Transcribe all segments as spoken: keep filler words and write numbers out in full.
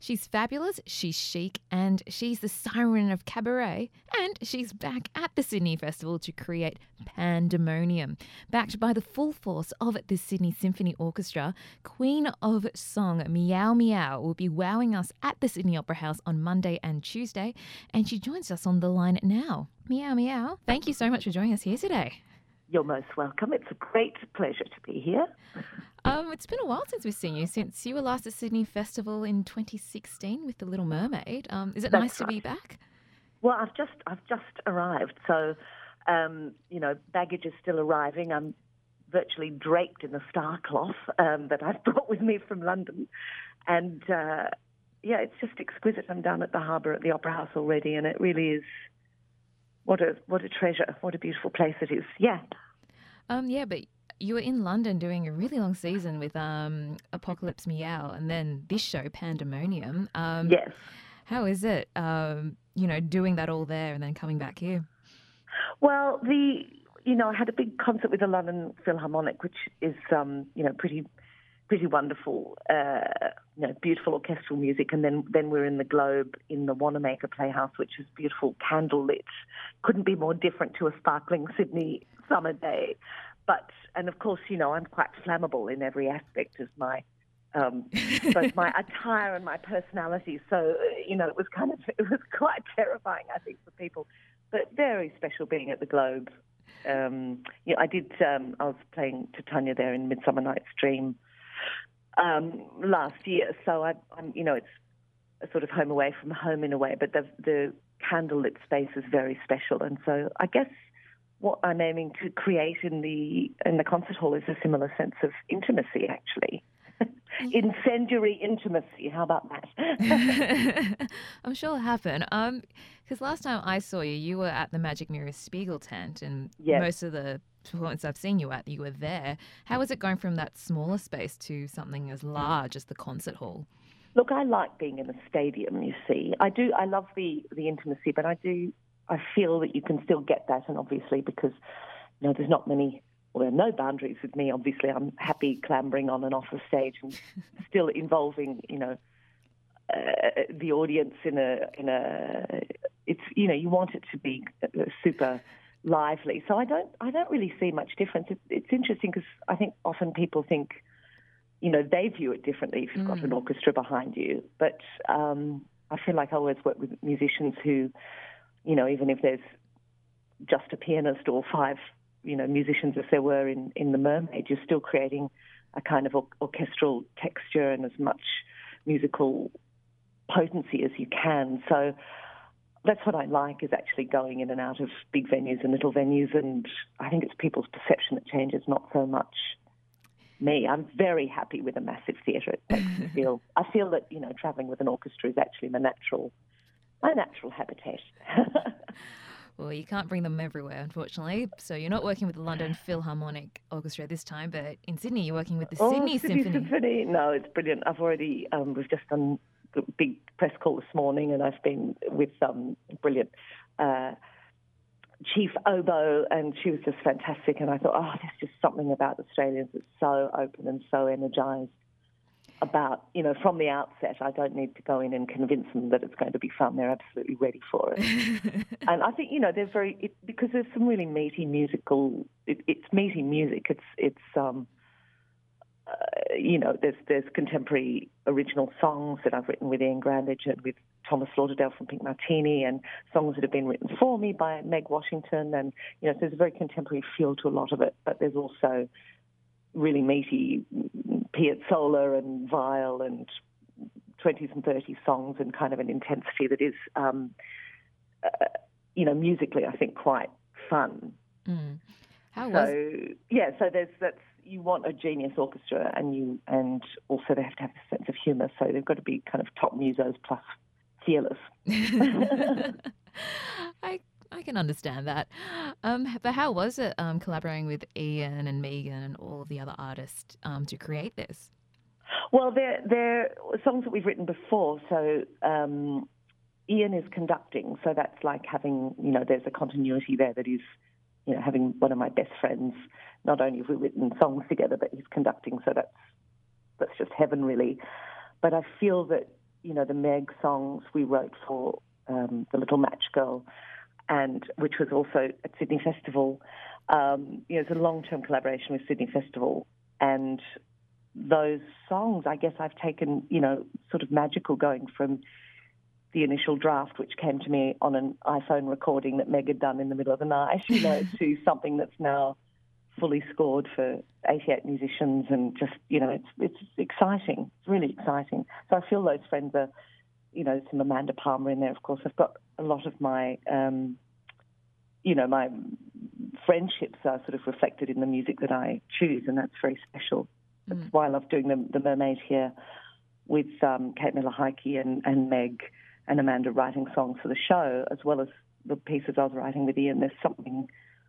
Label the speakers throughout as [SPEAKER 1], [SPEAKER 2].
[SPEAKER 1] She's fabulous, she's chic, and she's the siren of cabaret. And she's back at the Sydney Festival to create Pandemonium. Backed by the full force of the Sydney Symphony Orchestra, Queen of Song Meow Meow will be wowing us at the Sydney Opera House on Monday and Tuesday. And she joins us on the line now. Meow Meow, thank you so much for joining us here today.
[SPEAKER 2] You're most welcome. It's a great pleasure to be here.
[SPEAKER 1] Um, it's been a while since we've seen you, since you were last at Sydney Festival in twenty sixteen with The Little Mermaid. Um, is it
[SPEAKER 2] That's
[SPEAKER 1] nice to
[SPEAKER 2] right.
[SPEAKER 1] be back?
[SPEAKER 2] Well, I've just I've just arrived, so um, you know, baggage is still arriving. I'm virtually draped in the star cloth um, that I've brought with me from London, and uh, yeah, it's just exquisite. I'm down at the harbour at the Opera House already, and it really is what a what a treasure, what a beautiful place it is. Yeah.
[SPEAKER 1] Um, yeah, but you were in London doing a really long season with um, Apocalypse Meow, and then this show, Pandemonium. Um,
[SPEAKER 2] Yes.
[SPEAKER 1] How is it, um, you know, doing that all there and then coming back here?
[SPEAKER 2] Well, the you know I had a big concert with the London Philharmonic, which is um, you know pretty pretty wonderful, uh, you know beautiful orchestral music, and then then we're in the Globe in the Wanamaker Playhouse, which is beautiful candle lit. Couldn't be more different to a sparkling Sydney summer day. But and of course you know I'm quite flammable in every aspect of my um, both my attire and my personality. So you know it was kind of it was quite terrifying I think for people. But very special being at the Globe. Um, you know, I did. Um, I was playing Titania there in Midsummer Night's Dream um, last year, so I, I'm. You know, it's a sort of home away from home in a way. But the the candlelit space is very special, and so I guess what I'm aiming to create in the in the concert hall is a similar sense of intimacy, actually. Incendiary intimacy. How about that?
[SPEAKER 1] I'm sure it'll happen. Um, because last time I saw you, you were at the Magic Mirror Spiegel tent, and
[SPEAKER 2] Yes.
[SPEAKER 1] most of the performances I've seen you at, you were there. How was it going from that smaller space to something as large as the concert hall?
[SPEAKER 2] Look, I like being in a stadium, you see. I do, I love the, the intimacy, but I do, I feel that you can still get that, and obviously because, you know, there's not many, well, there are no boundaries with me, obviously. I'm happy clambering on and off the stage and still involving, you know, uh, the audience in a, in a, it's, you know, you want it to be super lively. So I don't, I don't really see much difference. It's, it's interesting because I think often people think, you know, they view it differently if you've got
[SPEAKER 1] Mm.
[SPEAKER 2] an orchestra behind you. But um, I feel like I always work with musicians who, you know, even if there's just a pianist or five, you know, musicians as there were in, in The Mermaid, you're still creating a kind of or- orchestral texture and as much musical potency as you can. So that's what I like, is actually going in and out of big venues and little venues, and I think it's people's perception that changes, not so much me. I'm very happy with a massive theatre. It makes me feel, I feel that, you know, travelling with an orchestra is actually my natural, my natural habitat.
[SPEAKER 1] Well, you can't bring them everywhere, unfortunately. So you're not working with the London Philharmonic Orchestra this time, but in Sydney you're working with the
[SPEAKER 2] oh,
[SPEAKER 1] Sydney
[SPEAKER 2] Sydney
[SPEAKER 1] Symphony.
[SPEAKER 2] Symphony. No, it's brilliant. I've already, um, we've just done a big press call this morning, and I've been with um, brilliant uh, Chief Oboe, and she was just fantastic. And I thought, oh, there's just something about Australians that's so open and so energised about, you know, from the outset. I don't need to go in and convince them that it's going to be fun. They're absolutely ready for it. And I think, you know, they're very, it, because there's some really meaty musical, it, it's meaty music. It's, it's um, uh, you know, there's there's contemporary original songs that I've written with Ian Grandage and with Thomas Lauderdale from Pink Martini, and songs that have been written for me by Meg Washington. And, you know, so there's a very contemporary feel to a lot of it, but there's also really meaty piazzolla and viol and twenties and thirties songs, and kind of an intensity that is, um, uh, you know, musically, I think, quite fun.
[SPEAKER 1] Mm. How was
[SPEAKER 2] So, yeah, so there's that's, you want a genius orchestra, and you and also they have to have a sense of humour, so they've got to be kind of top musos plus fearless.
[SPEAKER 1] I I can understand that. Um, but how was it um, collaborating with Ian and Megan and all of the other artists um, to create this?
[SPEAKER 2] Well, they're, they're songs that we've written before. So um, Ian is conducting, so that's like having, you know, there's a continuity there that is, you know, having one of my best friends. Not only have we written songs together, but he's conducting, so that's that's just heaven, really. But I feel that you know, the Meg songs we wrote for um, the Little Match Girl, and which was also at Sydney Festival. Um, you know, it's a long-term collaboration with Sydney Festival, and those songs, I guess I've taken, you know, sort of magical going from the initial draft, which came to me on an iPhone recording that Meg had done in the middle of the night, you know, to something that's now fully scored for eighty-eight musicians, and just, you know, it's it's exciting. It's really exciting. So I feel those friends are, you know, some Amanda Palmer in there, of course. I've got a lot of my, um, you know, my friendships are sort of reflected in the music that I choose, and that's very special. That's mm. why I love doing the, the Mermaid here with um, Kate Miller-Heidke and, and Meg and Amanda writing songs for the show, as well as the pieces I was writing with Ian. There's something,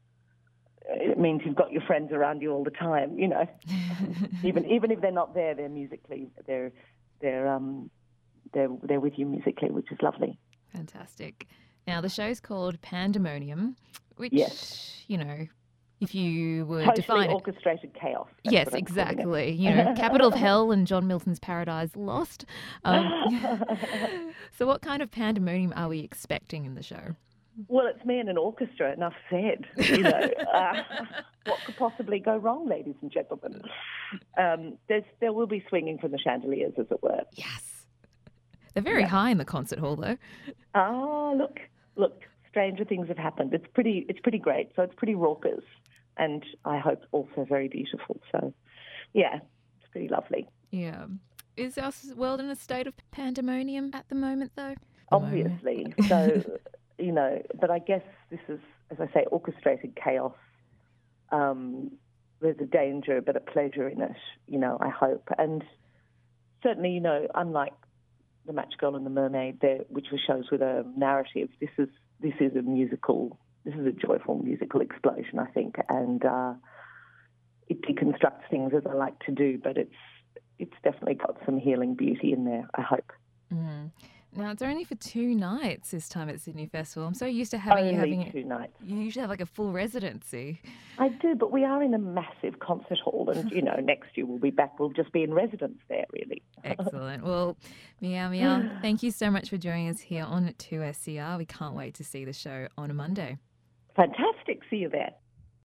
[SPEAKER 2] it means you've got your friends around you all the time, you know. even even if they're not there, they're musically, they're they're um they're they're with you musically, which is lovely.
[SPEAKER 1] Fantastic. Now the show's called Pandemonium, which,
[SPEAKER 2] yes.
[SPEAKER 1] you know, if you were
[SPEAKER 2] totally
[SPEAKER 1] define it,
[SPEAKER 2] orchestrated chaos.
[SPEAKER 1] Yes, exactly. You know, capital of hell and John Milton's Paradise Lost. Um, so, what kind of pandemonium are we expecting in the show?
[SPEAKER 2] Well, it's me and an orchestra. Enough said. You know, uh, what could possibly go wrong, ladies and gentlemen? Um, there's there will be swinging from the chandeliers, as it were.
[SPEAKER 1] Yes, they're very yeah. high in the concert hall, though.
[SPEAKER 2] Ah, look, look. Stranger things have happened. It's pretty. It's pretty great. So it's pretty raucous, and I hope also very beautiful. So, yeah, it's pretty lovely.
[SPEAKER 1] Yeah. Is our world in a state of pandemonium at the moment, though?
[SPEAKER 2] Obviously. So, you know, but I guess this is, as I say, orchestrated chaos. Um, there's a danger, but a pleasure in it. You know, I hope, and certainly, you know, unlike The Match Girl and The Mermaid, which were shows with a narrative, this is. This is a musical, this is a joyful musical explosion, I think, and uh, it deconstructs things as I like to do, but it's it's definitely got some healing beauty in there, I hope.
[SPEAKER 1] Mm. Now, it's only for two nights this time at Sydney Festival. I'm so used to having
[SPEAKER 2] only
[SPEAKER 1] you having
[SPEAKER 2] two nights.
[SPEAKER 1] You usually have like a full residency.
[SPEAKER 2] I do, but we are in a massive concert hall, and, you know, next year we'll be back. We'll just be in residence there, really.
[SPEAKER 1] Excellent. Well, Meow Meow, thank you so much for joining us here on two S C R. We can't wait to see the show on a Monday.
[SPEAKER 2] Fantastic. See you there.